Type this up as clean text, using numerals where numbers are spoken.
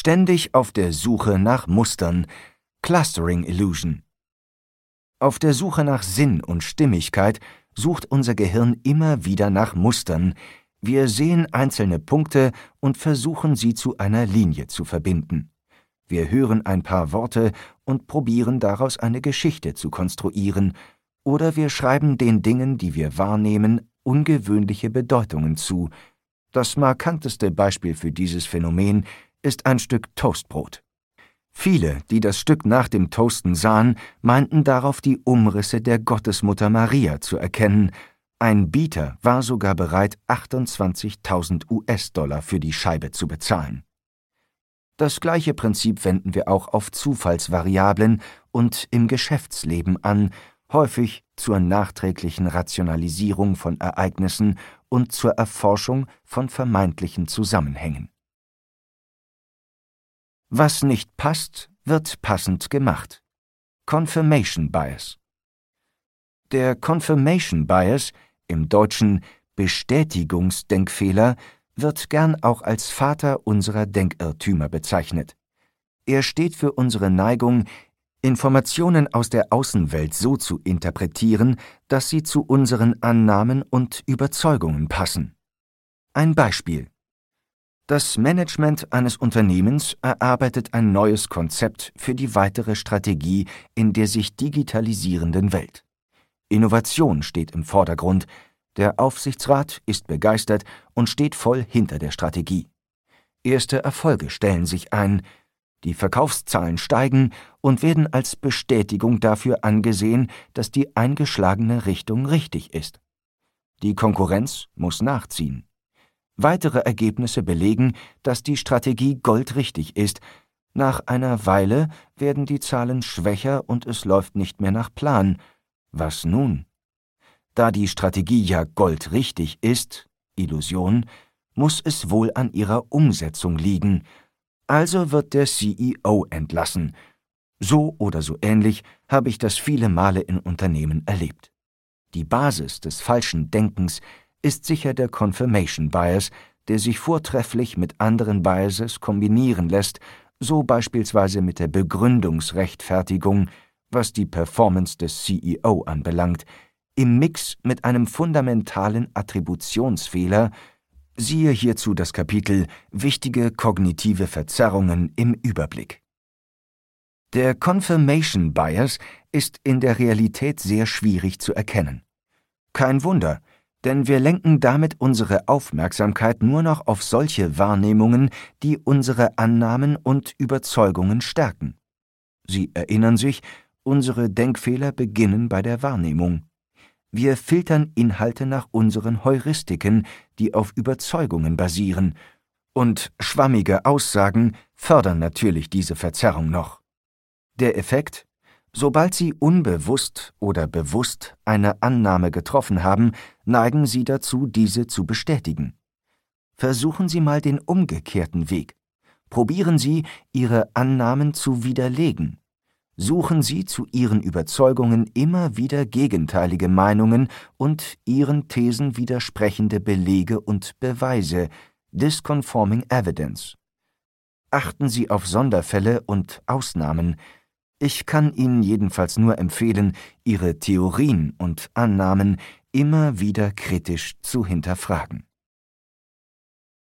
Ständig auf der Suche nach Mustern, Clustering Illusion. Auf der Suche nach Sinn und Stimmigkeit sucht unser Gehirn immer wieder nach Mustern. Wir sehen einzelne Punkte und versuchen sie zu einer Linie zu verbinden. Wir hören ein paar Worte und probieren daraus eine Geschichte zu konstruieren, oder wir schreiben den Dingen, die wir wahrnehmen, ungewöhnliche Bedeutungen zu. Das markanteste Beispiel für dieses Phänomen ist ein Stück Toastbrot. Viele, die das Stück nach dem Toasten sahen, meinten darauf die Umrisse der Gottesmutter Maria zu erkennen. Ein Bieter war sogar bereit, 28.000 US-Dollar für die Scheibe zu bezahlen. Das gleiche Prinzip wenden wir auch auf Zufallsvariablen und im Geschäftsleben an, häufig zur nachträglichen Rationalisierung von Ereignissen und zur Erforschung von vermeintlichen Zusammenhängen. Was nicht passt, wird passend gemacht. Confirmation Bias. Der Confirmation Bias, im Deutschen Bestätigungsdenkfehler, wird gern auch als Vater unserer Denkirrtümer bezeichnet. Er steht für unsere Neigung, Informationen aus der Außenwelt so zu interpretieren, dass sie zu unseren Annahmen und Überzeugungen passen. Ein Beispiel: Das Management eines Unternehmens erarbeitet ein neues Konzept für die weitere Strategie in der sich digitalisierenden Welt. Innovation steht im Vordergrund. Der Aufsichtsrat ist begeistert und steht voll hinter der Strategie. Erste Erfolge stellen sich ein. Die Verkaufszahlen steigen und werden als Bestätigung dafür angesehen, dass die eingeschlagene Richtung richtig ist. Die Konkurrenz muss nachziehen. Weitere Ergebnisse belegen, dass die Strategie goldrichtig ist. Nach einer Weile werden die Zahlen schwächer und es läuft nicht mehr nach Plan. Was nun? Da die Strategie ja goldrichtig ist, Illusion, muss es wohl an ihrer Umsetzung liegen. Also wird der CEO entlassen. So oder so ähnlich habe ich das viele Male in Unternehmen erlebt. Die Basis des falschen Denkens ist sicher der Confirmation Bias, der sich vortrefflich mit anderen Biases kombinieren lässt, so beispielsweise mit der Begründungsrechtfertigung, was die Performance des CEO anbelangt, im Mix mit einem fundamentalen Attributionsfehler, siehe hierzu das Kapitel Wichtige kognitive Verzerrungen im Überblick. Der Confirmation Bias ist in der Realität sehr schwierig zu erkennen. Kein Wunder, denn wir lenken damit unsere Aufmerksamkeit nur noch auf solche Wahrnehmungen, die unsere Annahmen und Überzeugungen stärken. Sie erinnern sich, unsere Denkfehler beginnen bei der Wahrnehmung. Wir filtern Inhalte nach unseren Heuristiken, die auf Überzeugungen basieren, und schwammige Aussagen fördern natürlich diese Verzerrung noch. Der Effekt: Sobald Sie unbewusst oder bewusst eine Annahme getroffen haben, neigen Sie dazu, diese zu bestätigen. Versuchen Sie mal den umgekehrten Weg. Probieren Sie, Ihre Annahmen zu widerlegen. Suchen Sie zu Ihren Überzeugungen immer wieder gegenteilige Meinungen und Ihren Thesen widersprechende Belege und Beweise, disconforming evidence. Achten Sie auf Sonderfälle und Ausnahmen. Ich kann Ihnen jedenfalls nur empfehlen, Ihre Theorien und Annahmen immer wieder kritisch zu hinterfragen.